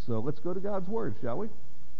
So let's go to God's Word, shall we?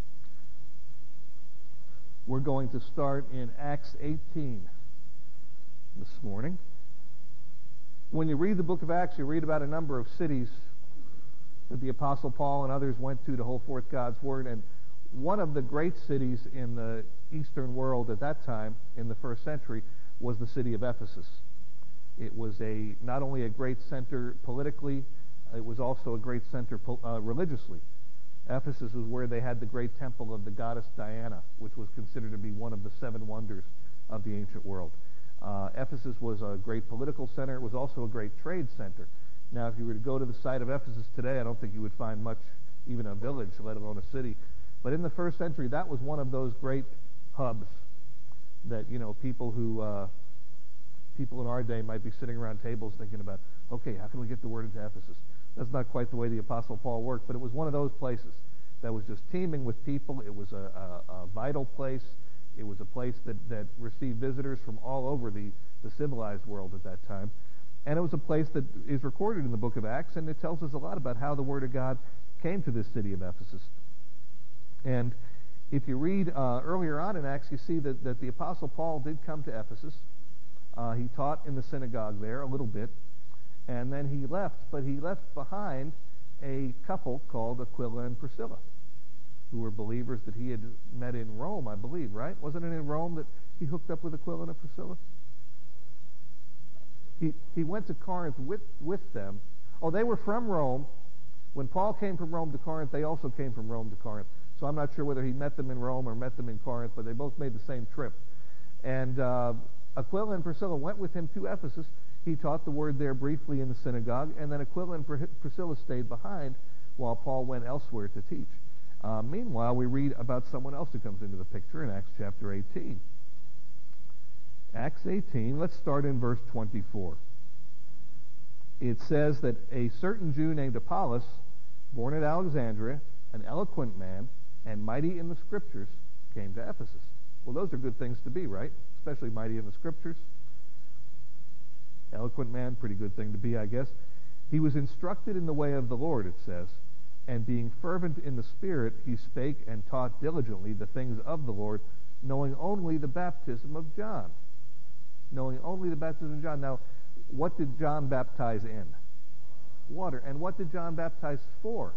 We're going to start in Acts 18 this morning. When you read the book of Acts, you read about a number of cities that the Apostle Paul and others went to hold forth God's Word. And one of the great cities in the Eastern world at that time, in the first century, was the city of Ephesus. It was not only a great center politically, it was also a great center religiously. Ephesus was where they had the great temple of the goddess Diana, which was considered to be one of the seven wonders of the ancient world. Ephesus was a great political center. It was also a great trade center. Now, if you were to go to the site of Ephesus today, I don't think you would find much, even a village, let alone a city. But in the first century, that was one of those great hubs that, people in our day might be sitting around tables thinking about, okay, how can we get the word into Ephesus? That's not quite the way the Apostle Paul worked, but it was one of those places that was just teeming with people. It was a vital place. It was a place that received visitors from all over the civilized world at that time. And it was a place that is recorded in the book of Acts, and it tells us a lot about how the Word of God came to this city of Ephesus. And if you read earlier on in Acts, you see that the Apostle Paul did come to Ephesus. He taught in the synagogue there a little bit, and then he left, but he left behind a couple called Aquila and Priscilla, who were believers that he had met in Rome, I believe, right? Wasn't it in Rome that he hooked up with Aquila and Priscilla? He went to Corinth with them. Oh, they were from Rome. When Paul came from Rome to Corinth, they also came from Rome to Corinth. So I'm not sure whether he met them in Rome or met them in Corinth, but they both made the same trip. And Aquila and Priscilla went with him to Ephesus. He taught the word there briefly in the synagogue, and then Aquila and Priscilla stayed behind while Paul went elsewhere to teach. Meanwhile, we read about someone else who comes into the picture in Acts chapter 18. Acts 18, let's start in verse 24. It says that a certain Jew named Apollos, born at Alexandria, an eloquent man, and mighty in the Scriptures, came to Ephesus. Well, those are good things to be, right? Especially mighty in the Scriptures. Eloquent man, pretty good thing to be, I guess. He was instructed in the way of the Lord, it says, and being fervent in the Spirit, he spake and taught diligently the things of the Lord, knowing only the baptism of John. Knowing only the baptism of John. Now, what did John baptize in? Water. And what did John baptize for?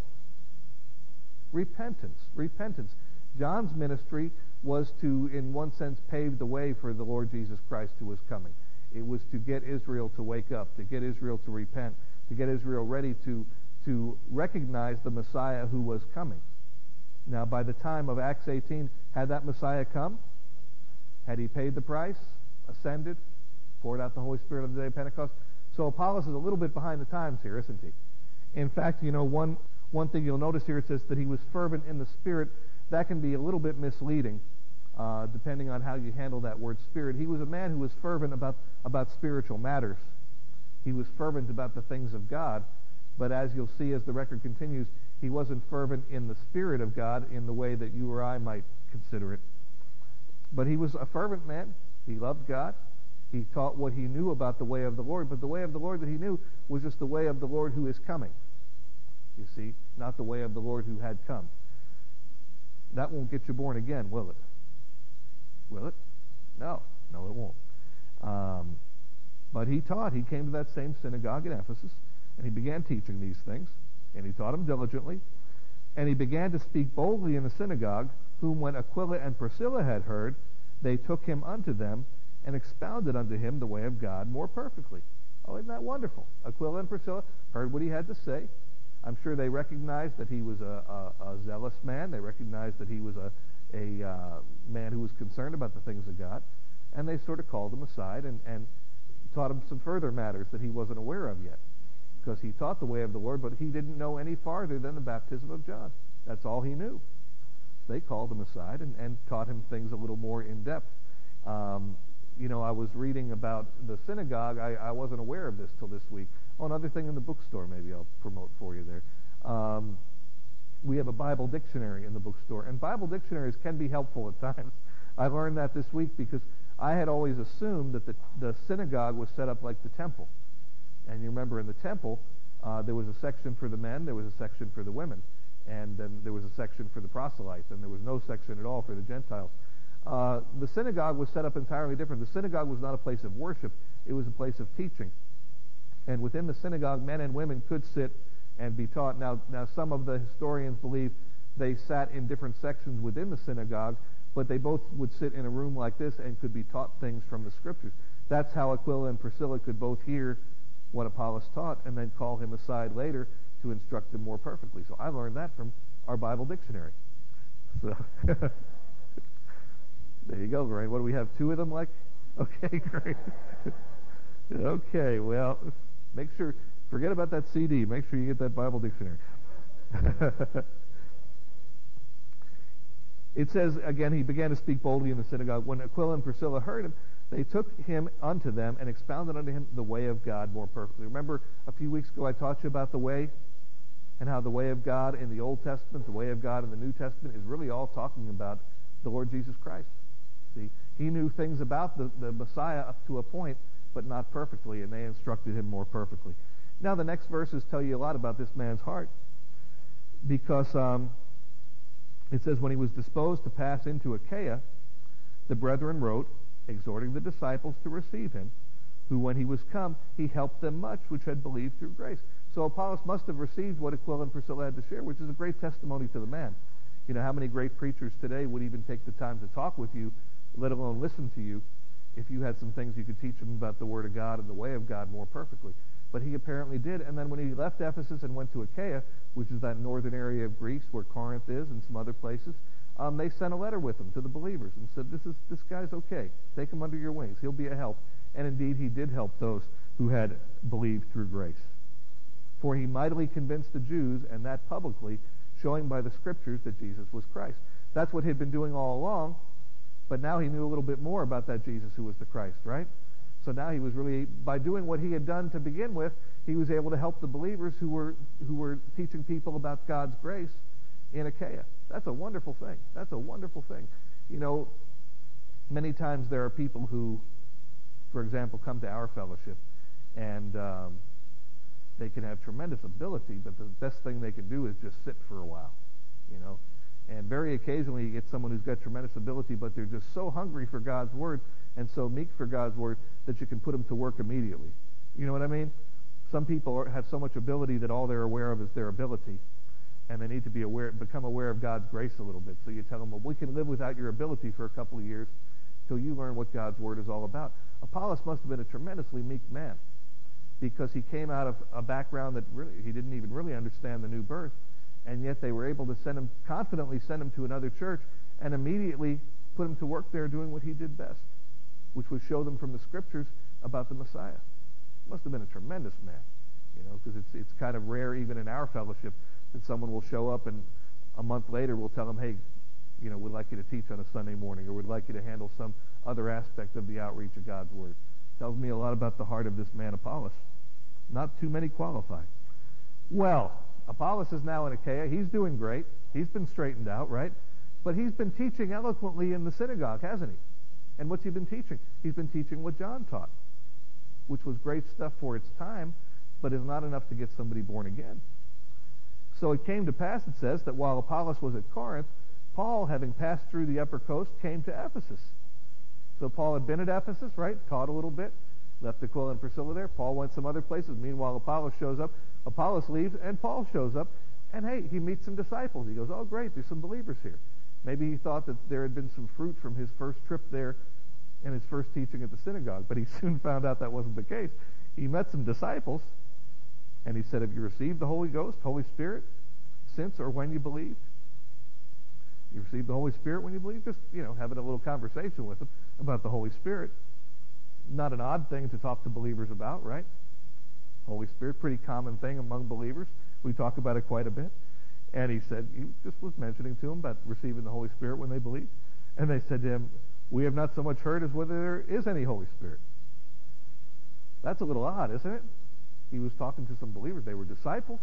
Repentance. Repentance. John's ministry was to, in one sense, pave the way for the Lord Jesus Christ who was coming. It was to get Israel to wake up, to get Israel to repent, to get Israel ready to recognize the Messiah who was coming. Now, by the time of Acts 18, had that Messiah come? Had he paid the price, ascended, poured out the Holy Spirit on the day of Pentecost? So Apollos is a little bit behind the times here, isn't he? In fact, one thing you'll notice here, it says that he was fervent in the Spirit. That can be a little bit misleading, depending on how you handle that word Spirit. He was a man who was fervent about spiritual matters. He was fervent about the things of God. But as you'll see as the record continues, he wasn't fervent in the Spirit of God in the way that you or I might consider it. But he was a fervent man. He loved God. He taught what he knew about the way of the Lord. But the way of the Lord that he knew was just the way of the Lord who is coming. You see, not the way of the Lord who had come. That won't get you born again, will it? Will it? No, it won't. But he taught. He came to that same synagogue in Ephesus, and he began teaching these things, and he taught them diligently, and he began to speak boldly in the synagogue, whom when Aquila and Priscilla had heard, they took him unto them, and expounded unto him the way of God more perfectly. Oh, isn't that wonderful? Aquila and Priscilla heard what he had to say. I'm sure they recognized that he was a zealous man. They recognized that he was a man who was concerned about the things of God, and they sort of called him aside and taught him some further matters that he wasn't aware of yet, because he taught the way of the Lord, but he didn't know any farther than the baptism of John. That's all he knew. They called him aside and taught him things a little more in depth. I was reading about the synagogue. I wasn't aware of this till this week. Oh, another thing in the bookstore maybe I'll promote for you there. We have a Bible dictionary in the bookstore, and Bible dictionaries can be helpful at times. I learned that this week because I had always assumed that the synagogue was set up like the temple. And you remember in the temple, there was a section for the men, there was a section for the women. and then there was a section for the proselytes, and there was no section at all for the Gentiles. The synagogue was set up entirely different. The synagogue was not a place of worship. It was a place of teaching. And within the synagogue, men and women could sit and be taught. Now some of the historians believe they sat in different sections within the synagogue, but they both would sit in a room like this and could be taught things from the Scriptures. That's how Aquila and Priscilla could both hear what Apollos taught and then call him aside later to instruct them more perfectly. So I learned that from our Bible dictionary. So there you go, Lorraine. What do we have? 2 of them, like? Okay, great. Okay, well, make sure, forget about that CD. Make sure you get that Bible dictionary. It says, again, he began to speak boldly in the synagogue. When Aquila and Priscilla heard him, they took him unto them and expounded unto him the way of God more perfectly. Remember, a few weeks ago I taught you about the way, and how the way of God in the Old Testament, the way of God in the New Testament is really all talking about the Lord Jesus Christ. See, he knew things about the Messiah up to a point, but not perfectly, and they instructed him more perfectly. Now the next verses tell you a lot about this man's heart, because it says, when he was disposed to pass into Achaia, the brethren wrote, exhorting the disciples to receive him, who when he was come, he helped them much which had believed through grace. So Apollos must have received what Aquila and Priscilla had to share, which is a great testimony to the man. You know, how many great preachers today would even take the time to talk with you, let alone listen to you, if you had some things you could teach them about the Word of God and the way of God more perfectly. But he apparently did. And then when he left Ephesus and went to Achaia, which is that northern area of Greece where Corinth is and some other places, they sent a letter with him to the believers and said, this guy's okay. Take him under your wings. He'll be a help. And indeed, he did help those who had believed through grace. For he mightily convinced the Jews, and that publicly, showing by the Scriptures that Jesus was Christ. That's what he'd been doing all along, but now he knew a little bit more about that Jesus who was the Christ, right? So now he was really, by doing what he had done to begin with, he was able to help the believers who were teaching people about God's grace in Achaia. That's a wonderful thing. That's a wonderful thing. You know, many times there are people who, for example, come to our fellowship, and they can have tremendous ability, but the best thing they can do is just sit for a while, you know. And very occasionally you get someone who's got tremendous ability, but they're just so hungry for God's Word and so meek for God's Word that you can put them to work immediately. You know what I mean? Some people have so much ability that all they're aware of is their ability, and they need to become aware of God's grace a little bit. So you tell them, well, we can live without your ability for a couple of years till you learn what God's Word is all about. Apollos must have been a tremendously meek man, because he came out of a background that really he didn't even really understand the new birth, and yet they were able to confidently send him to another church and immediately put him to work there doing what he did best, which was show them from the Scriptures about the Messiah. Must have been a tremendous man, you know, because it's kind of rare even in our fellowship that someone will show up and a month later we'll tell them, hey, you know, we'd like you to teach on a Sunday morning, or we'd like you to handle some other aspect of the outreach of God's Word. Tells me a lot about the heart of this man Apollos. Not too many qualify. Well, Apollos is now in Achaia. He's doing great. He's been straightened out, right? But he's been teaching eloquently in the synagogue, hasn't he? And what's he been teaching? He's been teaching what John taught, which was great stuff for its time, but is not enough to get somebody born again. So it came to pass, it says, that while Apollos was at Corinth, Paul, having passed through the upper coast, came to Ephesus. So Paul had been at Ephesus, right? Taught a little bit. Left Aquila and Priscilla there. Paul went some other places. Meanwhile, Apollos shows up. Apollos leaves, and Paul shows up. And hey, he meets some disciples. He goes, oh, great, there's some believers here. Maybe he thought that there had been some fruit from his first trip there and his first teaching at the synagogue. But he soon found out that wasn't the case. He met some disciples, and he said, have you received the Holy Ghost, Holy Spirit, since or when you believed? You received the Holy Spirit when you believed? Just, you know, having a little conversation with him about the Holy Spirit. Not an odd thing to talk to believers about, right? Holy Spirit, pretty common thing among believers. We talk about it quite a bit. And he said, he just was mentioning to them about receiving the Holy Spirit when they believe. And they said to him, we have not so much heard as whether there is any Holy Spirit. That's a little odd, isn't it? He was talking to some believers. They were disciples.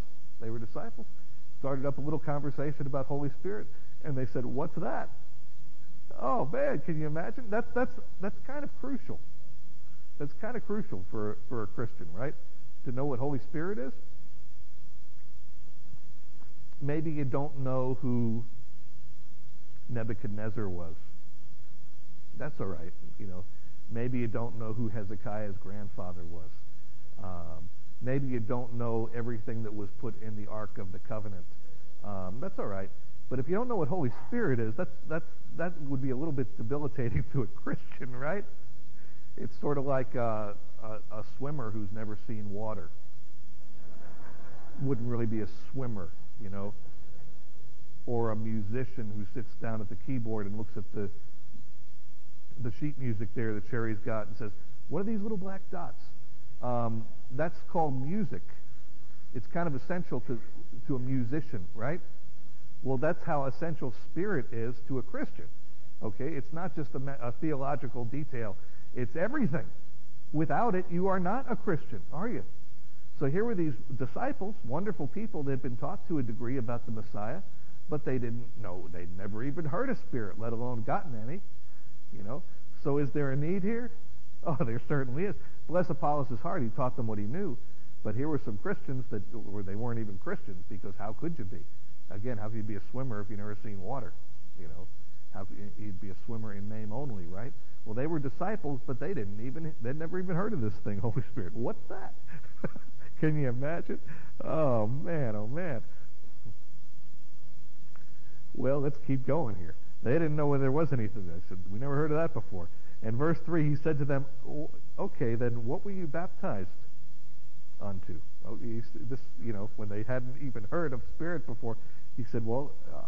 Started up a little conversation about Holy Spirit. And they said, what's that? Oh, man, can you imagine? That's kind of crucial. That's kind of crucial for a Christian, right? To know what Holy Spirit is. Maybe you don't know who Nebuchadnezzar was. That's all right. Maybe you don't know who Hezekiah's grandfather was. Maybe you don't know everything that was put in the Ark of the Covenant. That's all right. But if you don't know what Holy Spirit is, that would be a little bit debilitating to a Christian, right? It's sort of like a swimmer who's never seen water. Wouldn't really be a swimmer, or a musician who sits down at the keyboard and looks at the sheet music there that Sherry's got and says, "What are these little black dots?" That's called music. It's kind of essential to a musician, right? Well, that's how essential Spirit is to a Christian. Okay, it's not just a theological detail. It's everything. Without it, you are not a Christian, are you? So here were these disciples, wonderful people that had been taught to a degree about the Messiah, but they didn't know. They'd never even heard of Spirit, let alone gotten any. So is there a need here? Oh, there certainly is. Bless Apollos' heart. He taught them what he knew. But here were some Christians where they weren't even Christians, because how could you be? Again, how could you be a swimmer if you've never seen water? How could you'd be a swimmer in name only, right? Well, they were disciples, but they'd never even heard of this thing, Holy Spirit. What's that? Can you imagine? Oh, man, oh, man. Well, let's keep going here. They didn't know whether there was anything. They said, we never heard of that before. And verse 3, he said to them, okay, then what were you baptized unto? Oh, when they hadn't even heard of Spirit before, he said, well,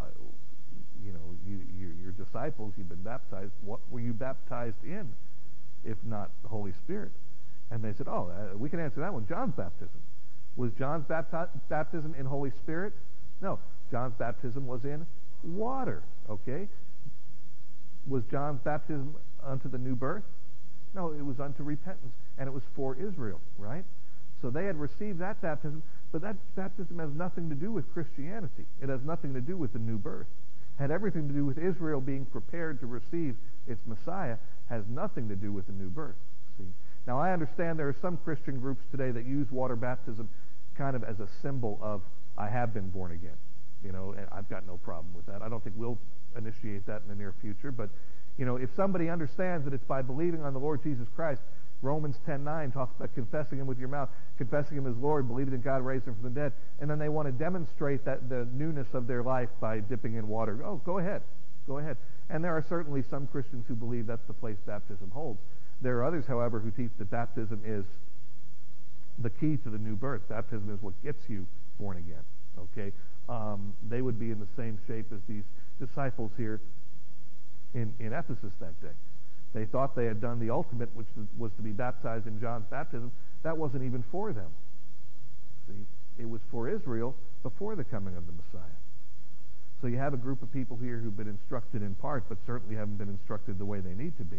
your disciples, you've been baptized. What were you baptized in, if not the Holy Spirit? And they said, we can answer that one. John's baptism. Was John's baptism in Holy Spirit? No. John's baptism was in water. Okay? Was John's baptism unto the new birth? No, it was unto repentance, and it was for Israel, right? So they had received that baptism, but that baptism has nothing to do with Christianity. It has nothing to do with the new birth. It had everything to do with Israel being prepared to receive its Messiah. Has nothing to do with the new birth. See? Now, I understand there are some Christian groups today that use water baptism kind of as a symbol of, I have been born again. And I've got no problem with that. I don't think we'll initiate that in the near future, but if somebody understands that it's by believing on the Lord Jesus Christ, Romans 10:9 talks about confessing Him with your mouth, confessing Him as Lord, believing that God raised Him from the dead, and then they want to demonstrate that the newness of their life by dipping in water. Oh, go ahead. And there are certainly some Christians who believe that's the place baptism holds. There are others, however, who teach that baptism is the key to the new birth. Baptism is what gets you born again. Okay? They would be in the same shape as these disciples here in Ephesus that day. They thought they had done the ultimate, which was to be baptized in John's baptism. That wasn't even for them. See, it was for Israel before the coming of the Messiah. So you have a group of people here who've been instructed in part, but certainly haven't been instructed the way they need to be.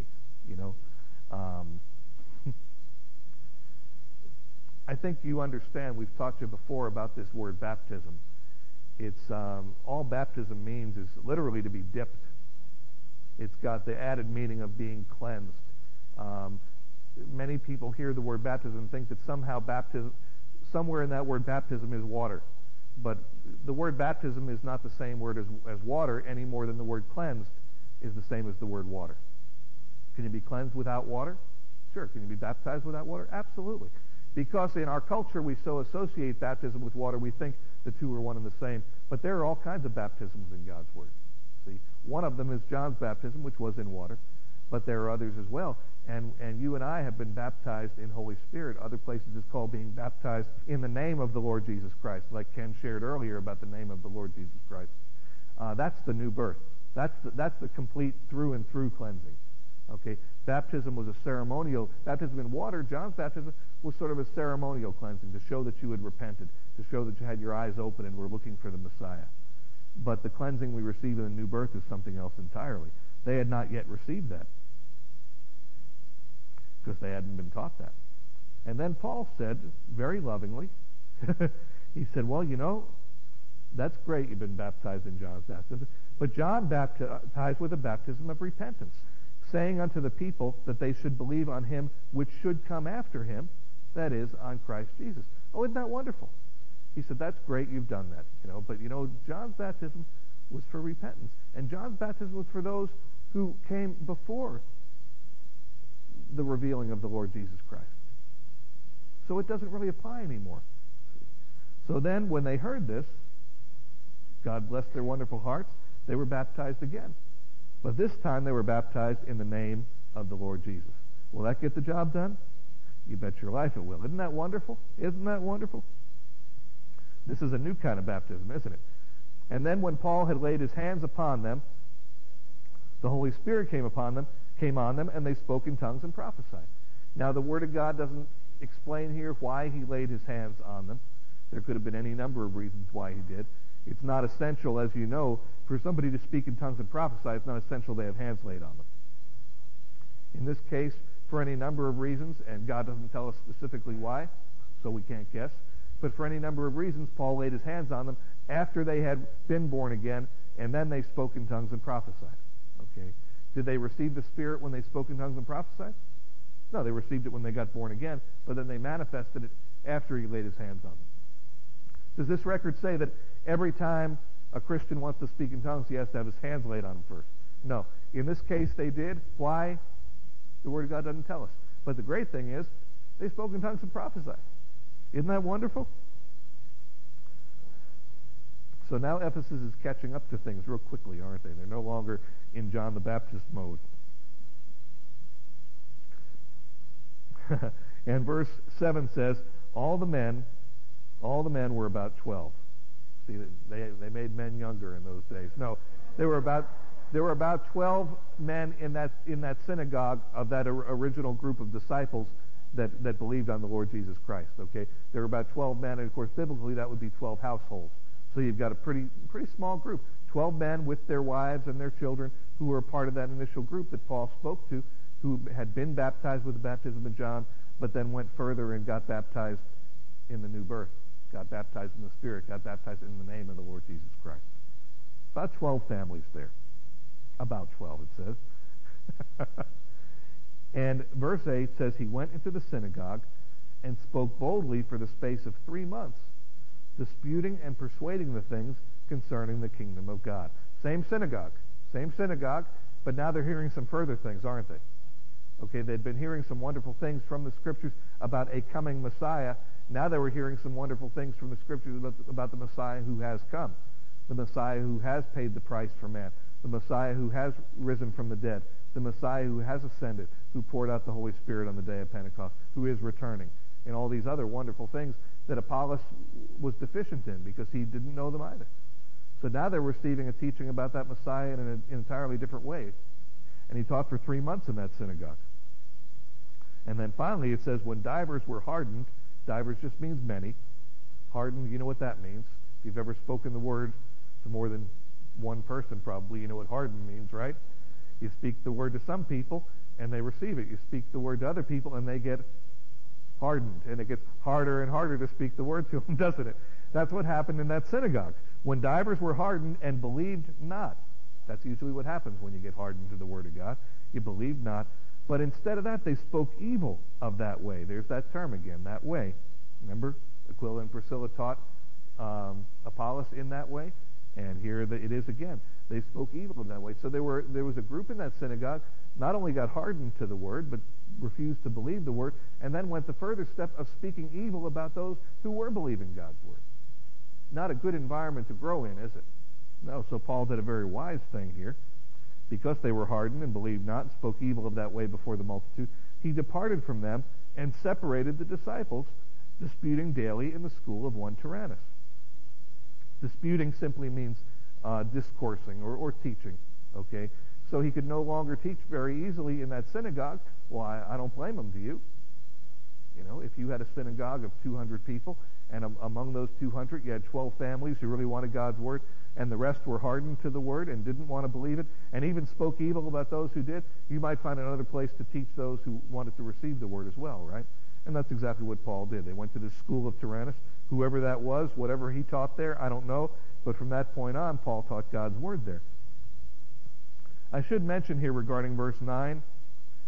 I think you understand, we've taught you before about this word baptism. It's all baptism means is literally to be dipped. It's got the added meaning of being cleansed. Many people hear the word baptism and think that somehow somewhere in that word baptism is water. But the word baptism is not the same word as water any more than the word cleansed is the same as the word water. Can you be cleansed without water? Sure. Can you be baptized without water? Absolutely. Because in our culture we so associate baptism with water, we think the two are one and the same. But there are all kinds of baptisms in God's Word. See, one of them is John's baptism, which was in water, but there are others as well. And you and I have been baptized in Holy Spirit. Other places it's called being baptized in the name of the Lord Jesus Christ, like Ken shared earlier about the name of the Lord Jesus Christ. That's the new birth. That's the complete through and through cleansing. Okay, baptism was a ceremonial. Baptism in water, John's baptism, was sort of a ceremonial cleansing to show that you had repented, to show that you had your eyes open and were looking for the Messiah. But the cleansing we receive in the new birth is something else entirely. They had not yet received that because they hadn't been taught that. And then Paul said, very lovingly, he said, well, that's great you've been baptized in John's baptism, but John baptized with a baptism of repentance, saying unto the people that they should believe on him which should come after him, that is, on Christ Jesus. Oh, isn't that wonderful? He said, that's great, you've done that. But John's baptism was for repentance. And John's baptism was for those who came before the revealing of the Lord Jesus Christ. So it doesn't really apply anymore. So then when they heard this, God blessed their wonderful hearts, they were baptized again. But this time they were baptized in the name of the Lord Jesus. Will that get the job done? You bet your life it will. Isn't that wonderful? Isn't that wonderful? This is a new kind of baptism, isn't it? And then when Paul had laid his hands upon them, the Holy Spirit came on them, and they spoke in tongues and prophesied. Now the Word of God doesn't explain here why he laid his hands on them. There could have been any number of reasons why he did. It's not essential, as you know, for somebody to speak in tongues and prophesy. It's not essential they have hands laid on them. In this case, for any number of reasons, and God doesn't tell us specifically why, so we can't guess, but for any number of reasons, Paul laid his hands on them after they had been born again, and then they spoke in tongues and prophesied. Okay? Did they receive the Spirit when they spoke in tongues and prophesied? No, they received it when they got born again, but then they manifested it after he laid his hands on them. Does this record say that every time a Christian wants to speak in tongues, he has to have his hands laid on him first? No. In this case, they did. Why? The Word of God doesn't tell us. But the great thing is, they spoke in tongues and prophesied. Isn't that wonderful? So now Ephesus is catching up to things real quickly, aren't they? They're no longer in John the Baptist mode. And verse 7 says, all the men were about 12. See, they made men younger in those days. No, there were about 12 men in that synagogue of that original group of disciples that believed on the Lord Jesus Christ. Okay, there were about 12 men, and of course, biblically that would be 12 households. So you've got a pretty small group, 12 men with their wives and their children who were a part of that initial group that Paul spoke to, who had been baptized with the baptism of John, but then went further and got baptized in the new birth, got baptized in the Spirit, got baptized in the name of the Lord Jesus Christ. About 12 families there. About 12, it says. And verse 8 says, he went into the synagogue and spoke boldly for the space of 3 months, disputing and persuading the things concerning the kingdom of God. Same synagogue, but now they're hearing some further things, aren't they? Okay, they'd been hearing some wonderful things from the Scriptures about a coming Messiah. Now they were hearing some wonderful things from the Scriptures about the Messiah who has come, the Messiah who has paid the price for man, the Messiah who has risen from the dead, the Messiah who has ascended, who poured out the Holy Spirit on the day of Pentecost, who is returning, and all these other wonderful things that Apollos was deficient in because he didn't know them either. So now they're receiving a teaching about that Messiah in an entirely different way. And he taught for 3 months in that synagogue. And then finally it says, when divers were hardened, divers just means many. Hardened, you know what that means. If you've ever spoken the word to more than one person, probably you know what hardened means, right? You speak the word to some people, and they receive it. You speak the word to other people, and they get hardened. And it gets harder and harder to speak the word to them, doesn't it? That's what happened in that synagogue. When divers were hardened and believed not. That's usually what happens when you get hardened to the word of God. You believe not. But instead of that, they spoke evil of that way. There's that term again, that way. Remember, Aquila and Priscilla taught Apollos in that way. And here it is again. They spoke evil in that way. So there was a group in that synagogue, not only got hardened to the word, but refused to believe the word, and then went the further step of speaking evil about those who were believing God's word. Not a good environment to grow in, is it? No, so Paul did a very wise thing here. Because they were hardened and believed not, and spoke evil of that way before the multitude, he departed from them and separated the disciples, disputing daily in the school of one Tyrannus. Disputing simply means discoursing or teaching, okay? So he could no longer teach very easily in that synagogue. Well, I don't blame him, do you? You know, if you had a synagogue of 200 people, and among those 200 you had 12 families who really wanted God's word, and the rest were hardened to the word and didn't want to believe it, and even spoke evil about those who did, you might find another place to teach those who wanted to receive the word as well, right? And that's exactly what Paul did. They went to the school of Tyrannus. Whoever that was, whatever he taught there, I don't know, but from that point on, Paul taught God's word there. I should mention here regarding verse 9,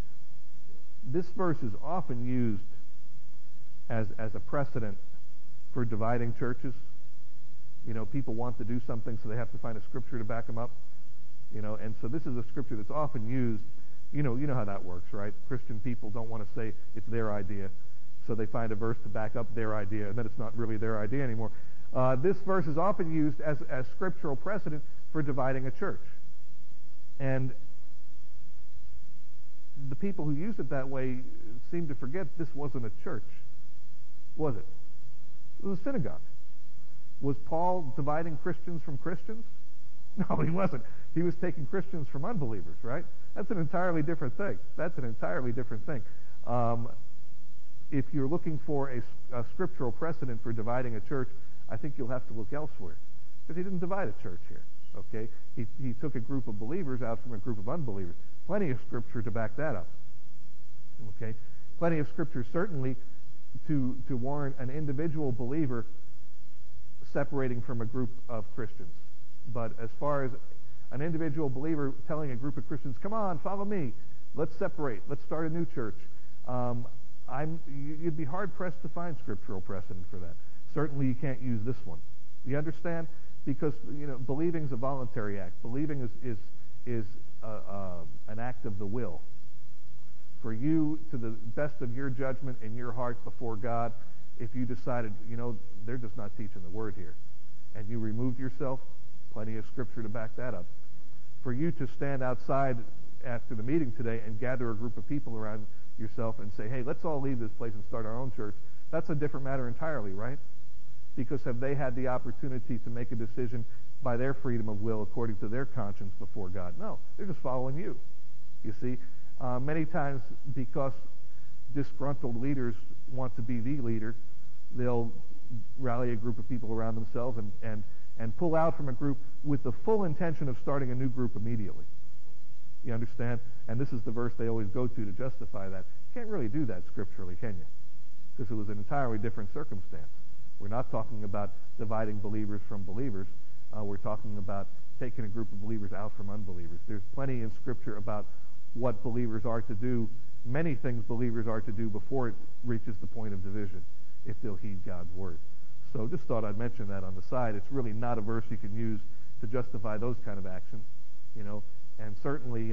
this verse is often used as a precedent for dividing churches. People want to do something, so they have to find a scripture to back them up. And so this is a scripture that's often used. You know how that works, right? Christian people don't want to say it's their idea, so they find a verse to back up their idea, and then it's not really their idea anymore. This verse is often used as scriptural precedent for dividing a church. And the people who use it that way seem to forget this wasn't a church, was it? It was a synagogue. Was Paul dividing Christians from Christians? No, he wasn't. He was taking Christians from unbelievers, right? That's an entirely different thing. If you're looking for a scriptural precedent for dividing a church, I think you'll have to look elsewhere. Because he didn't divide a church here, okay? He took a group of believers out from a group of unbelievers. Plenty of scripture to back that up, okay? Plenty of scripture certainly to warrant an individual believer separating from a group of Christians. But as far as an individual believer telling a group of Christians, come on, follow me, let's separate, let's start a new church, you'd be hard-pressed to find scriptural precedent for that. Certainly you can't use this one. You understand? Because, believing is a voluntary act. Believing is an act of the will. For you, to the best of your judgment and your heart before God, if you decided, they're just not teaching the word here, and you removed yourself, plenty of scripture to back that up. For you to stand outside after the meeting today and gather a group of people around yourself and say, hey, let's all leave this place and start our own church, that's a different matter entirely, right? Because have they had the opportunity to make a decision by their freedom of will according to their conscience before God? No, they're just following you. You see, many times because disgruntled leaders want to be the leader, they'll rally a group of people around themselves and pull out from a group with the full intention of starting a new group immediately. You understand? And this is the verse they always go to justify that. You can't really do that scripturally, can you? Because it was an entirely different circumstance. We're not talking about dividing believers from believers. We're talking about taking a group of believers out from unbelievers. There's plenty in Scripture about what believers are to do, many things believers are to do before it reaches the point of division, if they'll heed God's word. So just thought I'd mention that on the side. It's really not a verse you can use to justify those kind of actions, And certainly,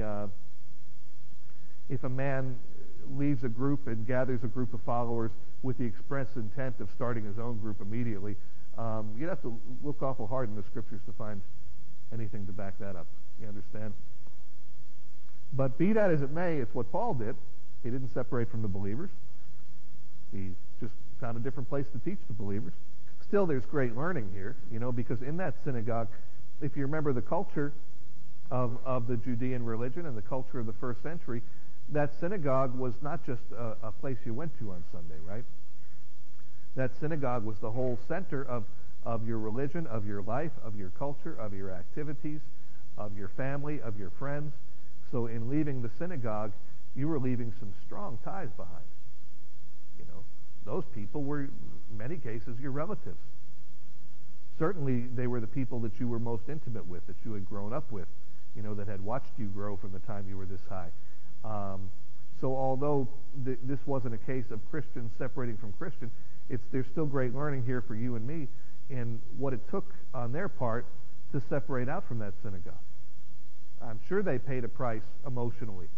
if a man leaves a group and gathers a group of followers with the express intent of starting his own group immediately, you'd have to look awful hard in the Scriptures to find anything to back that up. You understand? But be that as it may, it's what Paul did. He didn't separate from the believers. He just found a different place to teach the believers. Still, there's great learning here, because in that synagogue, if you remember the culture of the Judean religion and the culture of the first century, that synagogue was not just a place you went to on Sunday, right? That synagogue was the whole center of your religion, of your life, of your culture, of your activities, of your family, of your friends. So in leaving the synagogue, you were leaving some strong ties behind. Those people were, in many cases, your relatives. Certainly, they were the people that you were most intimate with, that you had grown up with, that had watched you grow from the time you were this high. So although this wasn't a case of Christians separating from Christian, there's still great learning here for you and me in what it took on their part to separate out from that synagogue. I'm sure they paid a price emotionally,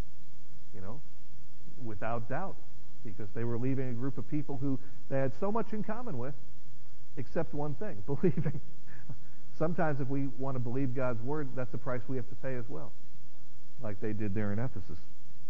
without doubt, because they were leaving a group of people who they had so much in common with, except one thing, believing. Sometimes if we want to believe God's word, that's a price we have to pay as well, like they did there in Ephesus.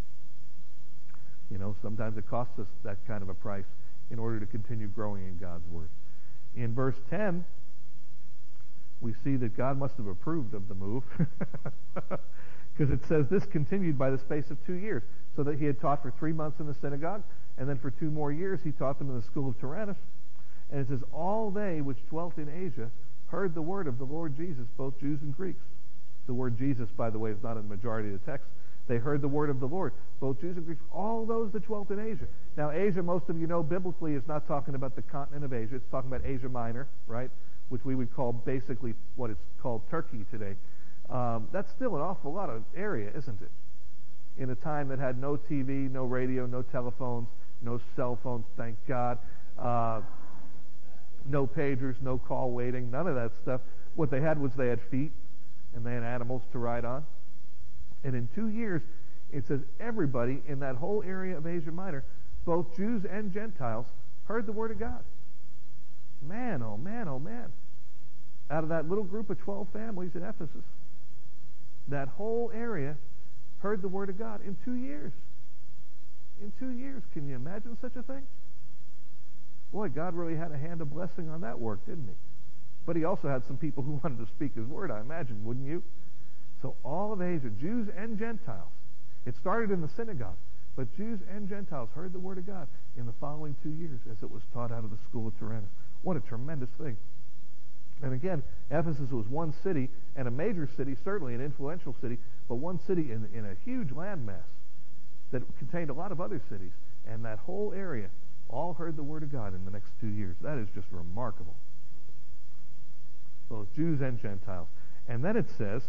Sometimes it costs us that kind of a price in order to continue growing in God's word. In verse 10, we see that God must have approved of the move, because it says this continued by the space of 2 years, so that he had taught for 3 months in the synagogue, and then for 2 more years he taught them in the school of Tyrannus. And it says, all they which dwelt in Asia heard the word of the Lord Jesus, both Jews and Greeks. The word Jesus, by the way, is not in the majority of the text. They heard the word of the Lord, both Jews and Greeks, all those that dwelt in Asia. Now, Asia, most of you know, biblically is not talking about the continent of Asia. It's talking about Asia Minor, right, which we would call basically what is called Turkey today. That's still an awful lot of area, isn't it? In a time that had no TV, no radio, no telephones, no cell phones, thank God. No pagers, no call waiting, none of that stuff. What they had was they had feet, and they had animals to ride on. And in 2 years, it says everybody in that whole area of Asia Minor, both Jews and Gentiles, heard the Word of God. Man, oh man, oh man. Out of that little group of 12 families in Ephesus, that whole area heard the Word of God in 2 years. In 2 years. Can you imagine such a thing? Boy, God really had a hand of blessing on that work, didn't he? But he also had some people who wanted to speak his word, I imagine, wouldn't you? So all of Asia, Jews and Gentiles. It started in the synagogue, but Jews and Gentiles heard the word of God in the following 2 years as it was taught out of the school of Tyrannus. What a tremendous thing. And again, Ephesus was one city, and a major city, certainly an influential city, but one city in a huge landmass that contained a lot of other cities. And that whole area all heard the word of God in the next 2 years. That is just remarkable. Both Jews and Gentiles. And then it says,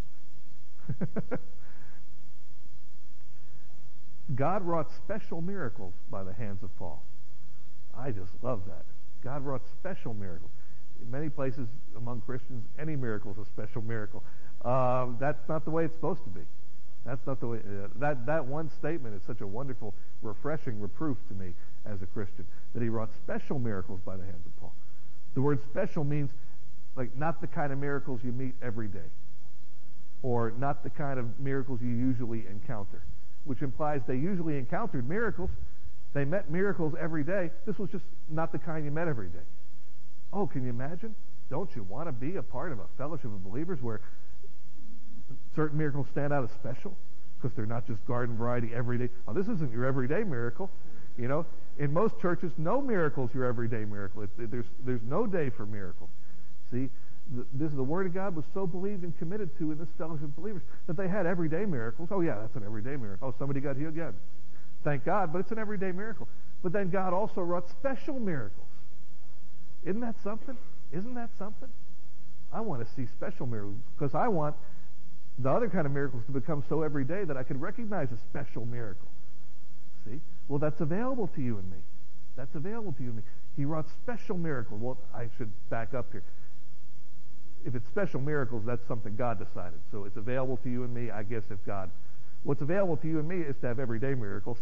God wrought special miracles by the hands of Paul. I just love that. God wrought special miracles. In many places among Christians, any miracle is a special miracle. That's not the way it's supposed to be. That's not the way. That one statement is such a wonderful, refreshing reproof to me as a Christian, that he wrought special miracles by the hands of Paul. The word special means like not the kind of miracles you meet every day, or not the kind of miracles you usually encounter, which implies they usually encountered miracles. They met miracles every day. This was just not the kind you met every day. Oh, can you imagine? Don't you want to be a part of a fellowship of believers where certain miracles stand out as special because they're not just garden variety everyday? Oh, this isn't your everyday miracle. You know, in most churches, no miracle is your everyday miracle. There's no day for miracles. See, the Word of God was so believed and committed to in this fellowship of believers that they had everyday miracles. Oh, yeah, that's an everyday miracle. Oh, somebody got healed. Yeah, thank God, but it's an everyday miracle. But then God also wrought special miracles. Isn't that something? Isn't that something? I want to see special miracles because I want the other kind of miracles to become so everyday that I could recognize a special miracle. See? Well, that's available to you and me. That's available to you and me. He wrought special miracles. Well, I should back up here. If it's special miracles, that's something God decided. So it's available to you and me. I guess if God... What's available to you and me is to have everyday miracles.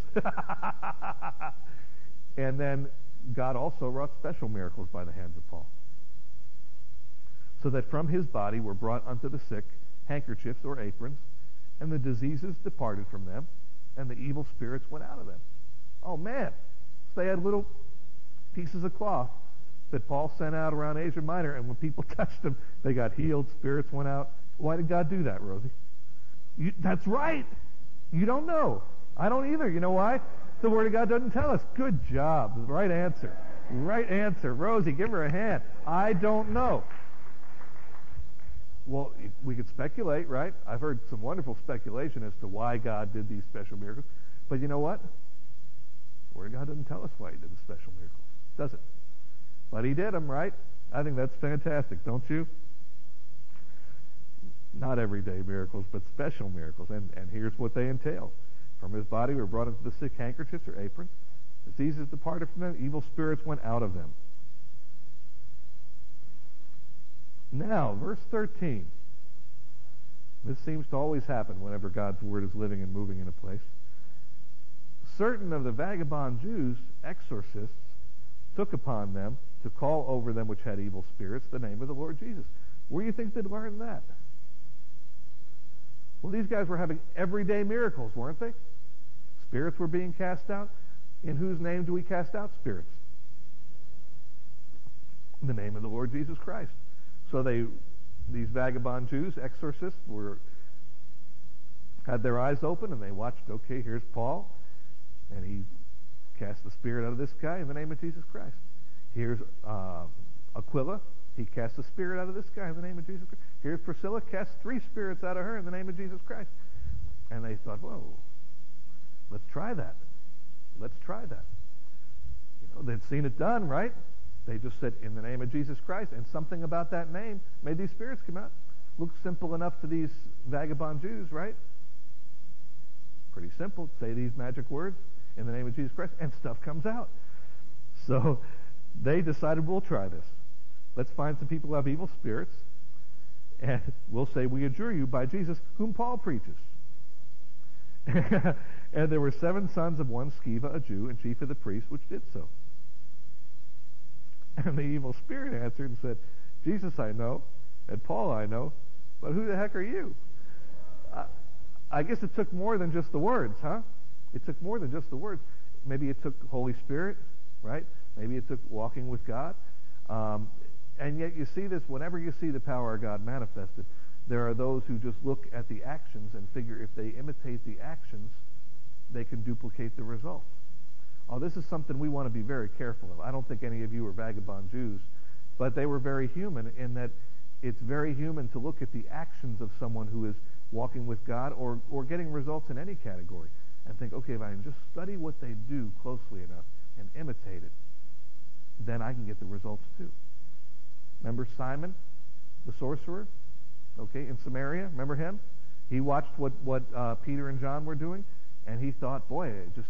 And then God also wrought special miracles by the hands of Paul. So that from his body were brought unto the sick handkerchiefs or aprons, and the diseases departed from them, and the evil spirits went out of them. Oh, man. So they had little pieces of cloth that Paul sent out around Asia Minor, and when people touched them, they got healed, spirits went out. Why did God do that, Rosie? That's right. You don't know. I don't either. You know why? The Word of God doesn't tell us. Good job. Right answer. Right answer. Rosie, give her a hand. I don't know. Well, we could speculate, right? I've heard some wonderful speculation as to why God did these special miracles. But you know what? The Word of God doesn't tell us why he did the special miracles, does it? But he did them, right? I think that's fantastic, don't you? Not everyday miracles, but special miracles. And here's what they entail. From his body were brought into the sick handkerchiefs or aprons. Diseases departed from them. Evil spirits went out of them. Now, verse 13. This seems to always happen whenever God's word is living and moving in a place. Certain of the vagabond Jews, exorcists, took upon them to call over them which had evil spirits the name of the Lord Jesus. Where do you think they'd learn that? Well, these guys were having everyday miracles, weren't they? Spirits were being cast out. In whose name do we cast out spirits? In the name of the Lord Jesus Christ. So these vagabond Jews, exorcists, had their eyes open and they watched, okay, here's Paul, and he cast the spirit out of this guy in the name of Jesus Christ. Here's Aquila, he cast the spirit out of this guy in the name of Jesus Christ. Here's Priscilla, cast 3 spirits out of her in the name of Jesus Christ. And they thought, whoa, let's try that. Let's try that. You know, they'd seen it done, right? They just said, in the name of Jesus Christ, and something about that name made these spirits come out. Looks simple enough to these vagabond Jews, right? Pretty simple. Say these magic words in the name of Jesus Christ, and stuff comes out. So they decided, we'll try this. Let's find some people who have evil spirits, and we'll say, we adjure you by Jesus, whom Paul preaches. And there were 7 sons of one Sceva, a Jew, and chief of the priests, which did so. And the evil spirit answered and said, Jesus I know, and Paul I know, but who the heck are you? I guess it took more than just the words, huh? It took more than just the words. Maybe it took Holy Spirit, right? Maybe it took walking with God. And yet you see this, whenever you see the power of God manifested, there are those who just look at the actions and figure if they imitate the actions, they can duplicate the results. Oh, this is something we want to be very careful of. I don't think any of you are vagabond Jews, but they were very human in that it's very human to look at the actions of someone who is walking with God or getting results in any category and think, okay, if I can just study what they do closely enough and imitate it, then I can get the results too. Remember Simon, the sorcerer? Okay, in Samaria, remember him? He watched what Peter and John were doing, and he thought, boy, just,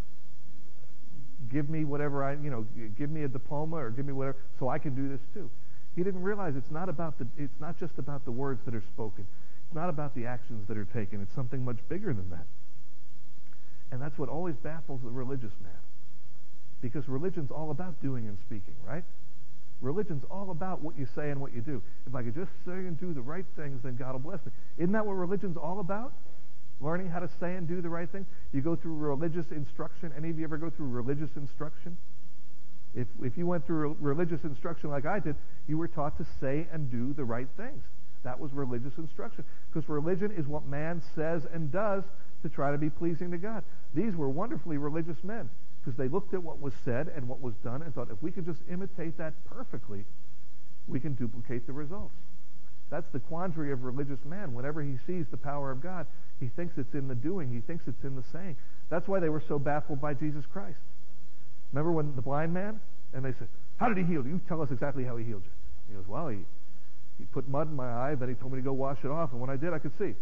give me whatever give me a diploma or give me whatever so I can do this too. He didn't realize it's not just about the words that are spoken. It's not about the actions that are taken. It's something much bigger than that. And that's what always baffles the religious man. Because religion's all about doing and speaking, right? Religion's all about what you say and what you do. If I could just say and do the right things, then God will bless me. Isn't that what religion's all about? Learning how to say and do the right thing? You go through religious instruction. Any of you ever go through religious instruction? If you went through religious instruction like I did, you were taught to say and do the right things. That was religious instruction. Because religion is what man says and does to try to be pleasing to God. These were wonderfully religious men because they looked at what was said and what was done and thought, if we could just imitate that perfectly, we can duplicate the results. That's the quandary of religious man. Whenever he sees the power of God, he thinks it's in the doing. He thinks it's in the saying. That's why they were so baffled by Jesus Christ. Remember when the blind man? And they said, how did he heal you? You tell us exactly how he healed you. He goes, well, he put mud in my eye, then he told me to go wash it off, and when I did, I could see.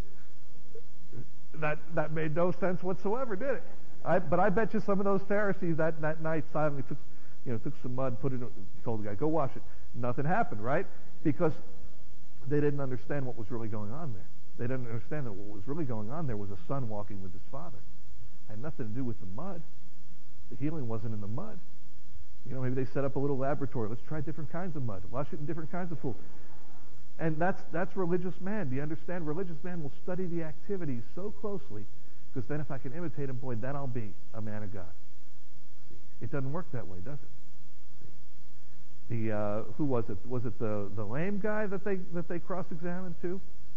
That made no sense whatsoever, did it? But I bet you some of those Pharisees that night silently took some mud, put it, told the guy, go wash it. Nothing happened, right? Because they didn't understand what was really going on there. They didn't understand that what was really going on there was a son walking with his father. It had nothing to do with the mud. The healing wasn't in the mud. Maybe they set up a little laboratory. Let's try different kinds of mud. Wash it in different kinds of food. And that's religious man. Do you understand? Religious man will study the activities so closely because then if I can imitate him, boy, then I'll be a man of God. See? It doesn't work that way, does it? See? Who was it? Was it the lame guy that they cross-examined too?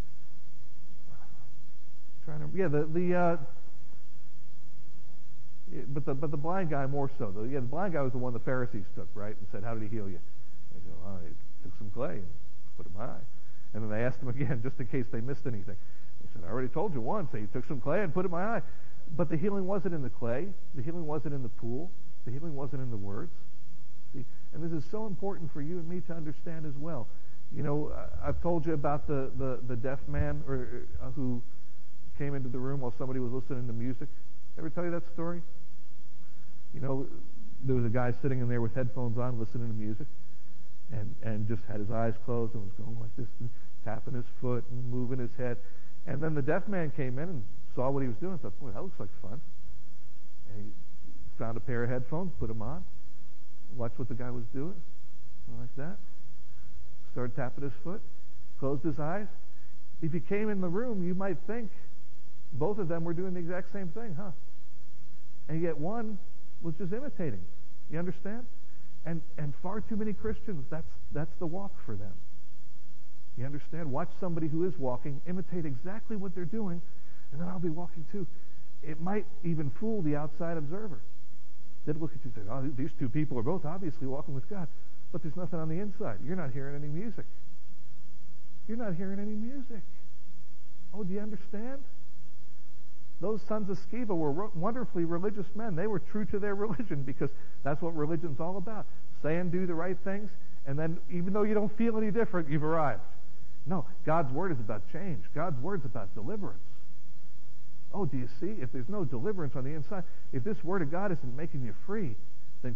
But the blind guy more so. The blind guy was the one the Pharisees took, right, and said, how did he heal you? They go, oh, he took some clay and put it in my eye. And then they asked him again, just in case they missed anything. He said, I already told you once. He took some clay and put it in my eye. But the healing wasn't in the clay. The healing wasn't in the pool. The healing wasn't in the words. See? And this is so important for you and me to understand as well. I've told you about the deaf man who came into the room while somebody was listening to music. Ever tell you that story? There was a guy sitting in there with headphones on listening to music and just had his eyes closed and was going like this and tapping his foot and moving his head. And then the deaf man came in and saw what he was doing and thought, boy, that looks like fun. And he found a pair of headphones, put them on, watched what the guy was doing, like that. Started tapping his foot, closed his eyes. If you came in the room, you might think both of them were doing the exact same thing, huh? And yet one was just imitating. You understand? And far too many Christians, that's the walk for them. You understand? Watch somebody who is walking, imitate exactly what they're doing, and then I'll be walking too. It might even fool the outside observer. They'd look at you and say, oh, these two people are both obviously walking with God, but there's nothing on the inside. You're not hearing any music. You're not hearing any music. Oh, do you understand? Those sons of Sceva were wonderfully religious men. They were true to their religion because that's what religion's all about. Say and do the right things, and then even though you don't feel any different, you've arrived. No, God's Word is about change. God's Word's about deliverance. Oh, do you see? If there's no deliverance on the inside, if this Word of God isn't making you free, then quit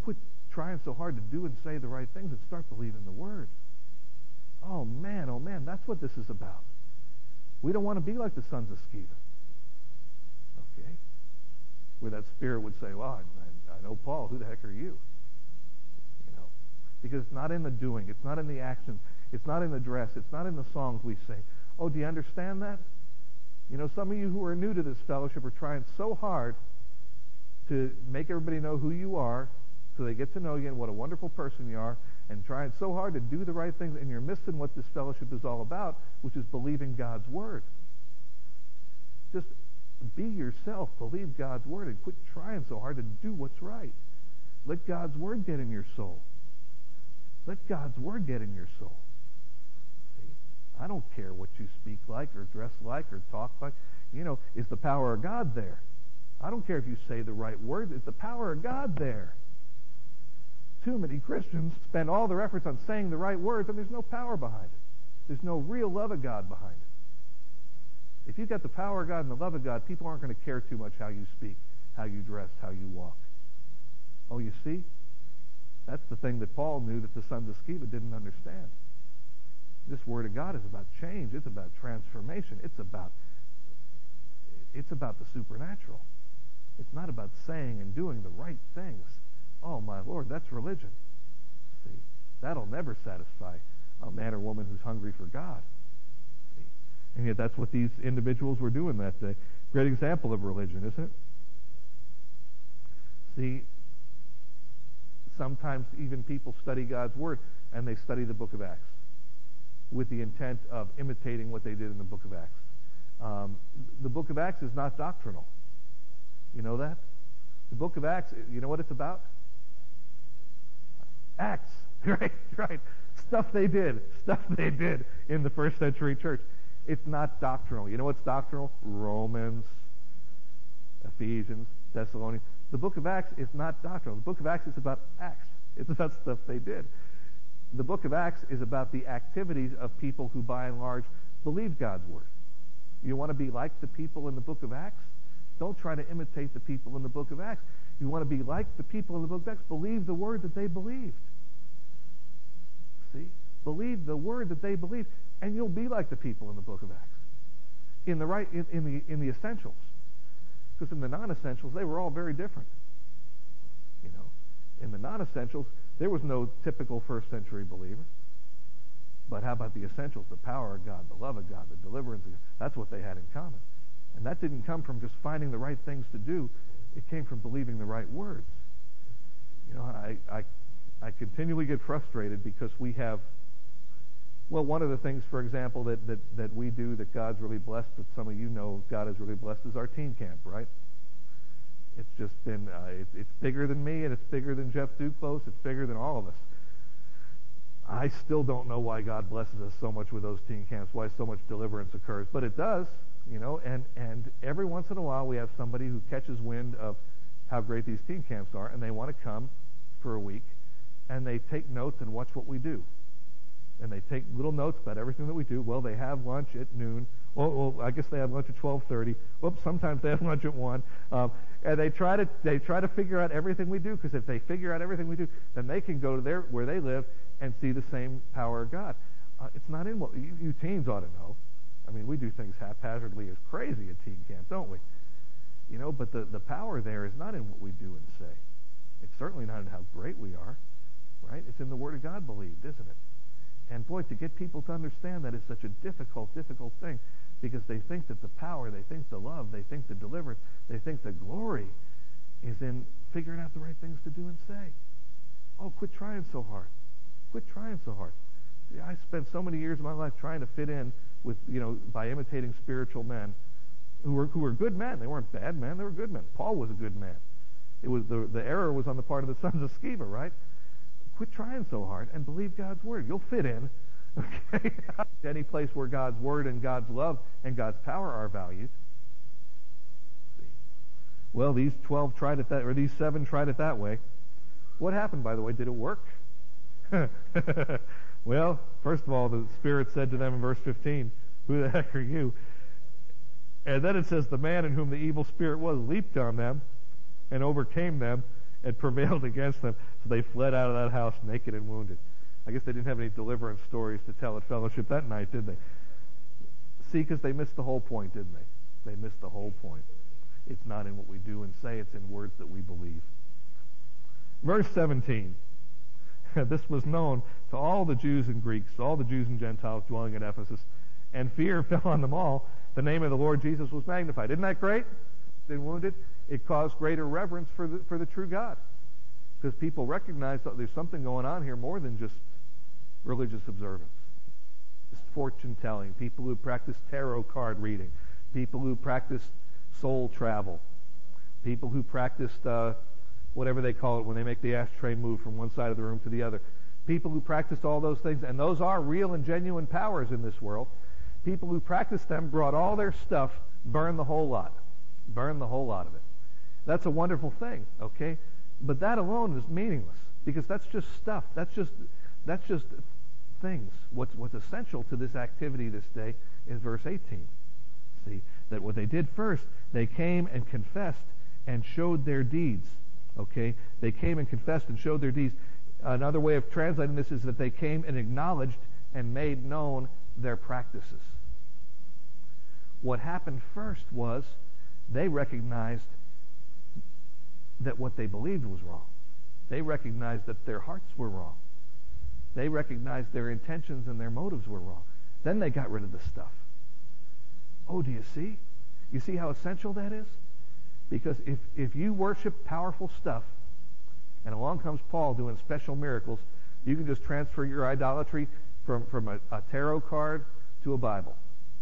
trying so hard to do and say the right things and start believing the Word. Oh man, that's what this is about. We don't want to be like the sons of Sceva. Okay? Where that spirit would say, well, I know Paul. Who the heck are you? You know? Because it's not in the doing. It's not in the actions. It's not in the dress. It's not in the songs we sing. Oh, do you understand that? You know, some of you who are new to this fellowship are trying so hard to make everybody know who you are so they get to know you and what a wonderful person you are, and trying so hard to do the right things, and you're missing what this fellowship is all about, which is believing God's Word. Just be yourself, believe God's Word, and quit trying so hard to do what's right. Let God's Word get in your soul. Let God's Word get in your soul. See? I don't care what you speak like or dress like or talk like. You know, is the power of God there? I don't care if you say the right word. Is the power of God there? Too many Christians spend all their efforts on saying the right words, and there's no power behind it. There's no real love of God behind it. If you've got the power of God and the love of God, people aren't going to care too much how you speak, how you dress, how you walk. Oh, you see? That's the thing that Paul knew that the sons of Sceva didn't understand. This Word of God is about change. It's about transformation. It's about the supernatural. It's not about saying and doing the right things. Oh, my Lord, that's religion. See, that'll never satisfy a man or woman who's hungry for God. See? And yet that's what these individuals were doing that day. Great example of religion, isn't it? See, sometimes even people study God's Word, and they study the book of Acts with the intent of imitating what they did in the book of Acts. The book of Acts is not doctrinal. You know that? The book of Acts, you know what it's about? Acts, right. Stuff they did in the first century church. It's not doctrinal. You know what's doctrinal? Romans, Ephesians, Thessalonians. The book of Acts is not doctrinal. The book of Acts is about acts. It's about stuff they did. The book of Acts is about the activities of people who, by and large, believe God's Word. You want to be like the people in the book of Acts? Don't try to imitate the people in the book of Acts. You want to be like the people in the book of Acts? Believe the word that they believed. See? Believe the word that they believed, and you'll be like the people in the book of Acts. In the essentials. Because in the non-essentials, they were all very different. You know, in the non-essentials, there was no typical first century believer. But how about the essentials? The power of God, the love of God, the deliverance of God. That's what they had in common. And that didn't come from just finding the right things to do. It came from believing the right words. You know, I continually get frustrated because we have, well, one of the things, for example, that we do that God's really blessed, that some of you know God has really blessed, is our teen camp, right? It's just been, it's bigger than me, and it's bigger than Jeff Duclos. It's bigger than all of us. I still don't know why God blesses us so much with those teen camps, why so much deliverance occurs, but it does. You know, and every once in a while we have somebody who catches wind of how great these teen camps are, and they want to come for a week, and they take notes and watch what we do. And they take little notes about everything that we do. Well, they have lunch at noon. Well, I guess they have lunch at 12:30. Whoops, sometimes they have lunch at 1. And they try to figure out everything we do, because if they figure out everything we do, then they can go to where they live and see the same power of God. It's not in what you teens ought to know. I mean, we do things haphazardly as crazy at teen camp, don't we? You know, but the power there is not in what we do and say. It's certainly not in how great we are, right? It's in the Word of God believed, isn't it? And boy, to get people to understand that is such a difficult thing, because they think that the power, they think the love, they think the deliverance, they think the glory is in figuring out the right things to do and say. Oh, quit trying so hard. Quit trying so hard. See, I spent so many years of my life trying to fit in with, you know, by imitating spiritual men who were good men. They weren't bad men. They were good men. Paul was a good man. It was the error was on the part of the sons of Sceva, right? Quit trying so hard and believe God's Word. You'll fit in. Okay? Any place where God's Word and God's love and God's power are valued. See? Well, these 12 tried it that, or these 7 tried it that way. What happened, by the way? Did it work? Well, first of all, the Spirit said to them in verse 15, "Who the heck are you?" And then it says, the man in whom the evil spirit was leaped on them and overcame them, and prevailed against them. So they fled out of that house naked and wounded. I guess they didn't have any deliverance stories to tell at fellowship that night, did they? See, because they missed the whole point, didn't they? They missed the whole point. It's not in what we do and say, it's in words that we believe. Verse 17. This was known to all the Jews and Greeks, all the Jews and Gentiles dwelling at Ephesus, and fear fell on them all. The name of the Lord Jesus was magnified. Isn't that great? Been wounded. It caused greater reverence for the true God, because people recognize that there's something going on here more than just religious observance. Just fortune telling, people who practice tarot card reading, people who practice soul travel, people who practiced whatever they call it when they make the ashtray move from one side of the room to the other. People who practiced all those things, and those are real and genuine powers in this world. People who practiced them brought all their stuff, burned the whole lot. Burned the whole lot of it. That's a wonderful thing, okay? But that alone is meaningless, because that's just stuff. That's just things. What's essential to this activity this day is verse 18. See, that what they did first, they came and confessed and showed their deeds. Okay? They came and confessed and showed their deeds. Another way of translating this is that they came and acknowledged and made known their practices. What happened first was they recognized that what they believed was wrong. They recognized that their hearts were wrong. They recognized their intentions and their motives were wrong. Then they got rid of the stuff. Oh, do you see? You see how essential that is? Because if you worship powerful stuff, and along comes Paul doing special miracles, you can just transfer your idolatry from a tarot card to a Bible.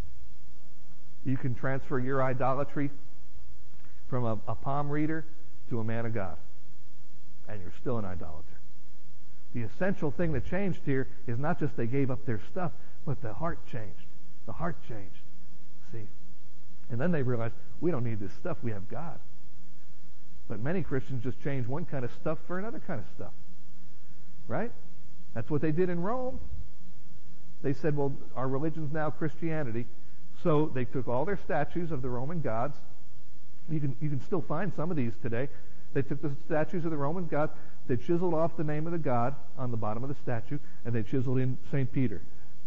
You can transfer your idolatry from a palm reader to a man of God. And you're still an idolater. The essential thing that changed here is not just they gave up their stuff, but the heart changed. The heart changed. See? And then they realized, we don't need this stuff, we have God. But many Christians just change one kind of stuff for another kind of stuff. Right? That's what they did in Rome. They said, well, our religion's now Christianity. So they took all their statues of the Roman gods. You can still find some of these today. They took the statues of the Roman gods, they chiseled off the name of the god on the bottom of the statue, and they chiseled in St. Peter.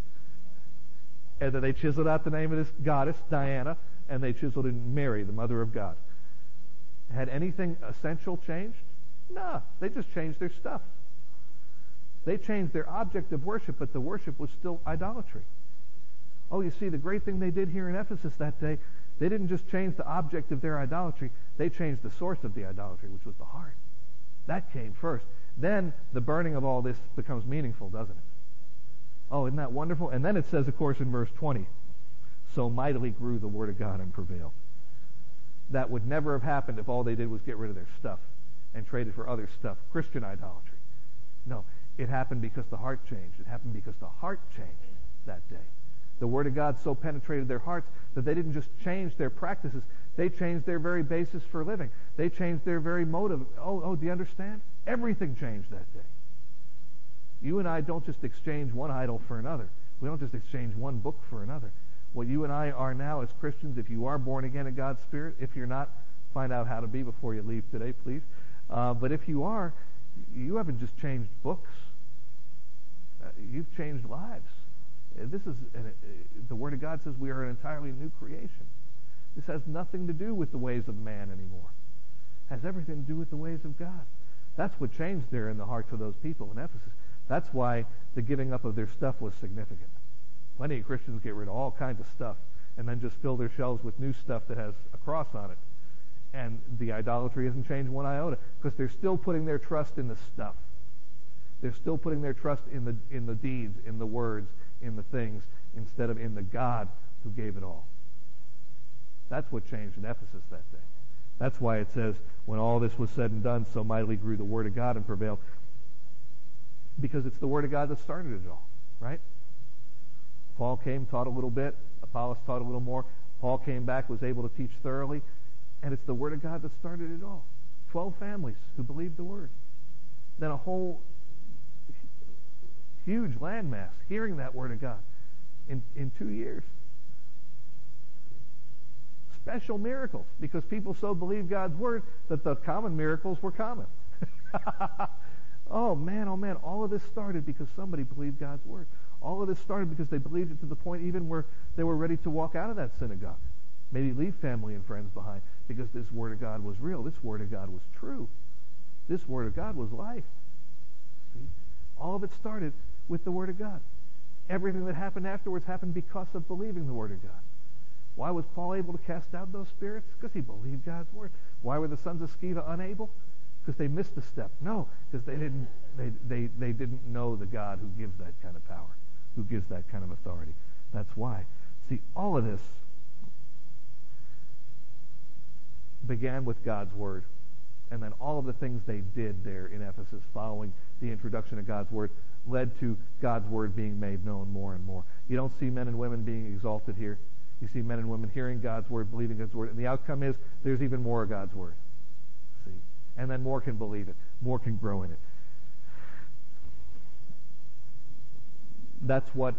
And then they chiseled out the name of this goddess, Diana, and they chiseled in Mary, the Mother of God. Had anything essential changed? No, they just changed their stuff. They changed their object of worship, but the worship was still idolatry. Oh, you see, the great thing they did here in Ephesus that day, they didn't just change the object of their idolatry, they changed the source of the idolatry, which was the heart. That came first. Then the burning of all this becomes meaningful, doesn't it? Oh, isn't that wonderful? And then it says, of course, in verse 20, so mightily grew the word of God and prevailed. That would never have happened if all they did was get rid of their stuff and trade it for other stuff, Christian idolatry. No, it happened because the heart changed. It happened because the heart changed that day. The Word of God so penetrated their hearts that they didn't just change their practices, they changed their very basis for living. They changed their very motive. Oh, do you understand? Everything changed that day. You and I don't just exchange one idol for another. We don't just exchange one book for another. What you and I are now as Christians, if you are born again in God's Spirit, if you're not, find out how to be before you leave today, please. But if you are, you haven't just changed books. You've changed lives. The Word of God says we are an entirely new creation. This has nothing to do with the ways of man anymore. It has everything to do with the ways of God. That's what changed there in the hearts of those people in Ephesus. That's why the giving up of their stuff was significant. Plenty of Christians get rid of all kinds of stuff and then just fill their shelves with new stuff that has a cross on it. And the idolatry hasn't changed one iota because they're still putting their trust in the stuff. They're still putting their trust in the deeds, in the words, in the things, instead of in the God who gave it all. That's what changed in Ephesus that day. That's why it says, when all this was said and done, so mightily grew the Word of God and prevailed. Because it's the Word of God that started it all, right? Paul came, taught a little bit. Apollos taught a little more. Paul came back, was able to teach thoroughly. And it's the Word of God that started it all. 12 families who believed the Word. Then a whole huge landmass hearing that Word of God in 2 years. Special miracles, because people so believed God's Word that the common miracles were common. Oh man, all of this started because somebody believed God's word. All of this started because they believed it to the point even where they were ready to walk out of that synagogue. Maybe leave family and friends behind because this word of God was real. This word of God was true. This word of God was life. See? All of it started with the word of God. Everything that happened afterwards happened because of believing the word of God. Why was Paul able to cast out those spirits? Because he believed God's word. Why were the sons of Sceva unable? Because they missed a step. No, because they didn't know the God who gives that kind of power, who gives that kind of authority. That's why. See, all of this began with God's word. And then all of the things they did there in Ephesus following the introduction of God's word led to God's word being made known more and more. You don't see men and women being exalted here. You see men and women hearing God's word, believing God's word, and the outcome is there's even more of God's word. See? And then more can believe it. More can grow in it. That's what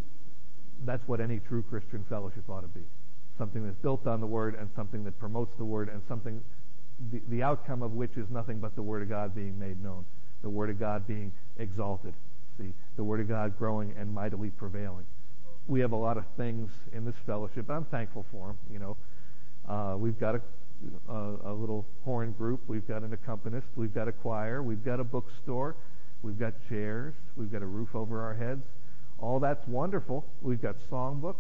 any true Christian fellowship ought to be. Something that's built on the word and something that promotes the word and something the outcome of which is nothing but the word of God being made known. The word of God being exalted. See? The word of God growing and mightily prevailing. We have a lot of things in this fellowship. I'm thankful for them. We've got a little horn group. We've got an accompanist. We've got a choir. We've got a bookstore. We've got chairs. We've got a roof over our heads. All that's wonderful. We've got songbooks.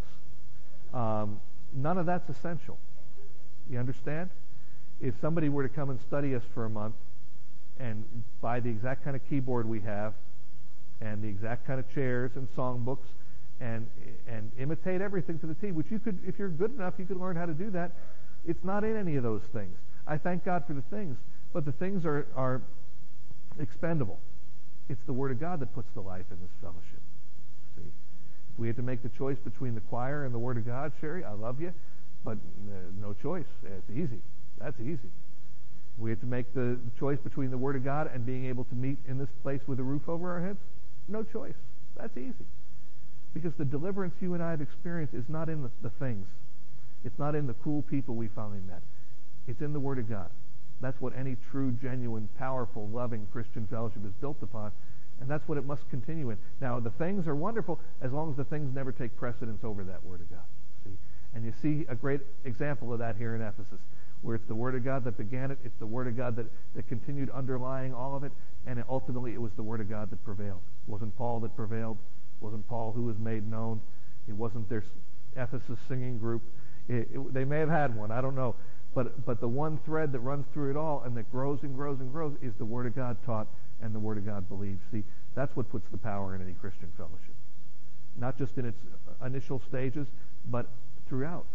None of that's essential. You understand? If somebody were to come and study us for a month and buy the exact kind of keyboard we have and the exact kind of chairs and songbooks and imitate everything to the T, which you could, if you're good enough, you could learn how to do that. It's not in any of those things. I thank God for the things, but the things are expendable. It's the Word of God that puts the life in this fellowship. See, if we had to make the choice between the choir and the Word of God, Sherry, I love you, but no choice. It's easy. That's easy. We have to make the choice between the Word of God and being able to meet in this place with a roof over our heads. No choice. That's easy. Because the deliverance you and I have experienced is not in the things. It's not in the cool people we finally met. It's in the Word of God. That's what any true, genuine, powerful, loving Christian fellowship is built upon, and that's what it must continue in. Now, the things are wonderful as long as the things never take precedence over that Word of God. See? And you see a great example of that here in Ephesus, where it's the Word of God that began it, it's the Word of God that continued underlying all of it, and ultimately it was the Word of God that prevailed. It wasn't Paul that prevailed. It wasn't Paul who was made known. It wasn't their Ephesus singing group. They may have had one, I don't know. But the one thread that runs through it all and that grows and grows and grows is the Word of God taught and the Word of God believed. See, that's what puts the power in any Christian fellowship. Not just in its initial stages, but throughout.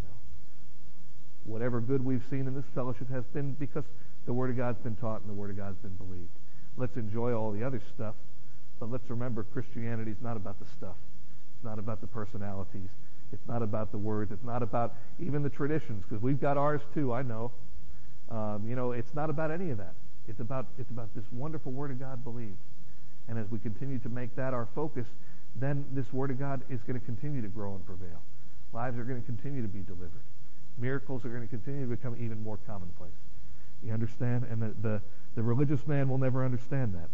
Whatever good we've seen in this fellowship has been because the Word of God's been taught and the Word of God's been believed. Let's enjoy all the other stuff, but let's remember Christianity is not about the stuff. It's not about the personalities. It's not about the words. It's not about even the traditions, because we've got ours too, I know. It's not about any of that. It's about this wonderful Word of God believed. And as we continue to make that our focus, then this Word of God is going to continue to grow and prevail. Lives are going to continue to be delivered. Miracles are going to continue to become even more commonplace. You understand? And the religious man will never understand that.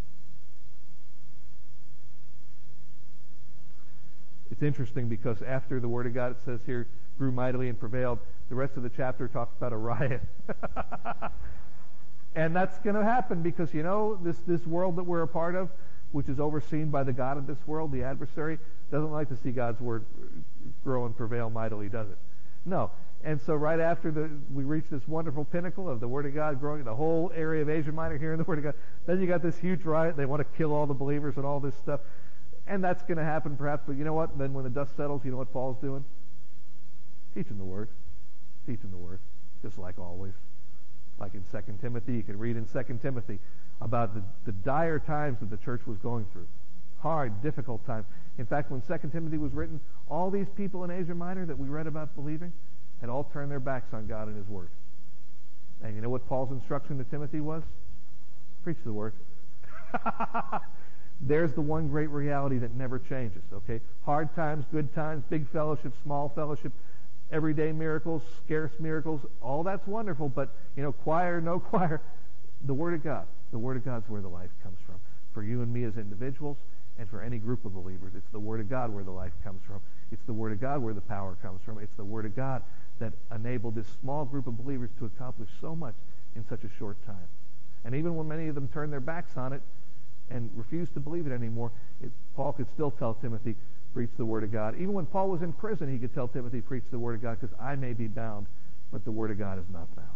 It's interesting because after the Word of God, it says here, grew mightily and prevailed, the rest of the chapter talks about a riot. And that's going to happen because, this world that we're a part of, which is overseen by the God of this world, the adversary, doesn't like to see God's Word grow and prevail mightily, does it? No. And so right after we reach this wonderful pinnacle of the Word of God growing, the whole area of Asia Minor hearing the Word of God, then you got this huge riot. They want to kill all the believers and all this stuff. And that's going to happen perhaps, but you know what? Then when the dust settles, you know what Paul's doing? Teaching the Word. Teaching the Word, just like always. Like in 2 Timothy, you can read in 2 Timothy about the dire times that the church was going through. Hard, difficult times. In fact, when 2 Timothy was written, all these people in Asia Minor that we read about believing had all turned their backs on God and His Word. And you know what Paul's instruction to Timothy was? Preach the Word. There's the one great reality that never changes, okay? Hard times, good times, big fellowship, small fellowship, everyday miracles, scarce miracles, all that's wonderful, but, choir, no choir, the Word of God. The Word of God's where the life comes from. For you and me as individuals, and for any group of believers, it's the Word of God where the life comes from. It's the Word of God where the power comes from. It's the Word of God that enabled this small group of believers to accomplish so much in such a short time. And even when many of them turned their backs on it and refused to believe it anymore, Paul could still tell Timothy, preach the Word of God. Even when Paul was in prison, he could tell Timothy, preach the Word of God, because I may be bound, but the Word of God is not bound.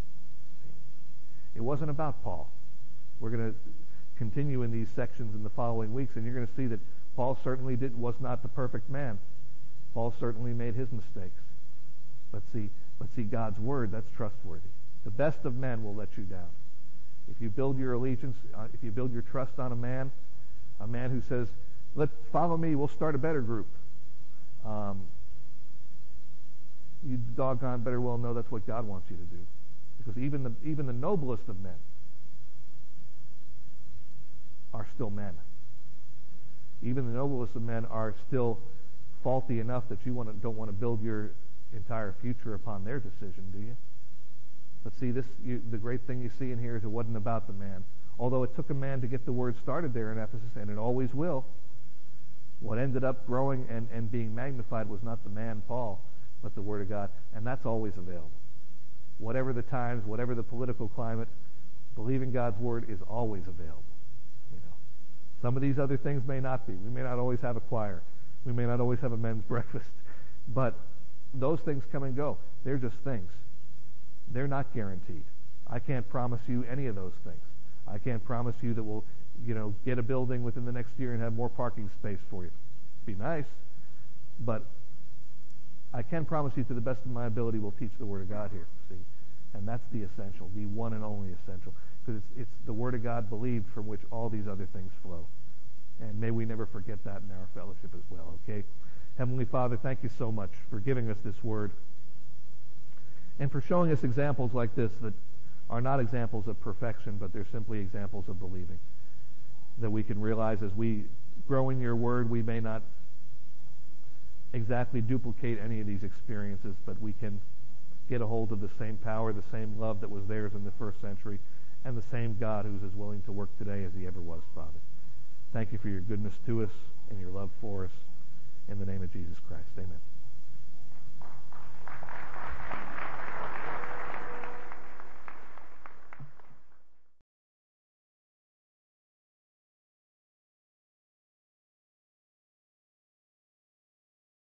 It wasn't about Paul. We're going to continue in these sections in the following weeks, and you're going to see that Paul certainly was not the perfect man. Paul certainly made his mistakes. But see, God's Word, that's trustworthy. The best of men will let you down. If you build your allegiance, if you build your trust on a man who says, follow me, we'll start a better group. You doggone better well know that's what God wants you to do. Because even the noblest of men are still men. Even the noblest of men are still faulty enough that you don't want to build your entire future upon their decision, do you? But see, the great thing you see in here is it wasn't about the man. Although it took a man to get the Word started there in Ephesus, and it always will, what ended up growing and being magnified was not the man, Paul, but the Word of God. And that's always available. Whatever the times, whatever the political climate, believing God's Word is always available. Some of these other things may not be. We may not always have a choir. We may not always have a men's breakfast. But those things come and go. They're just things. They're not guaranteed. I can't promise you any of those things. I can't promise you that we'll, get a building within the next year and have more parking space for you. It'd be nice. But I can promise you to the best of my ability we'll teach the Word of God here, see? And that's the essential, the one and only essential. Because it's the Word of God believed from which all these other things flow. And may we never forget that in our fellowship as well, okay? Heavenly Father, thank you so much for giving us this Word and for showing us examples like this that are not examples of perfection, but they're simply examples of believing. That we can realize as we grow in your Word, we may not exactly duplicate any of these experiences, but we can get a hold of the same power, the same love that was theirs in the first century, and the same God who's as willing to work today as he ever was, Father. Thank you for your goodness to us and your love for us. In the name of Jesus Christ, amen.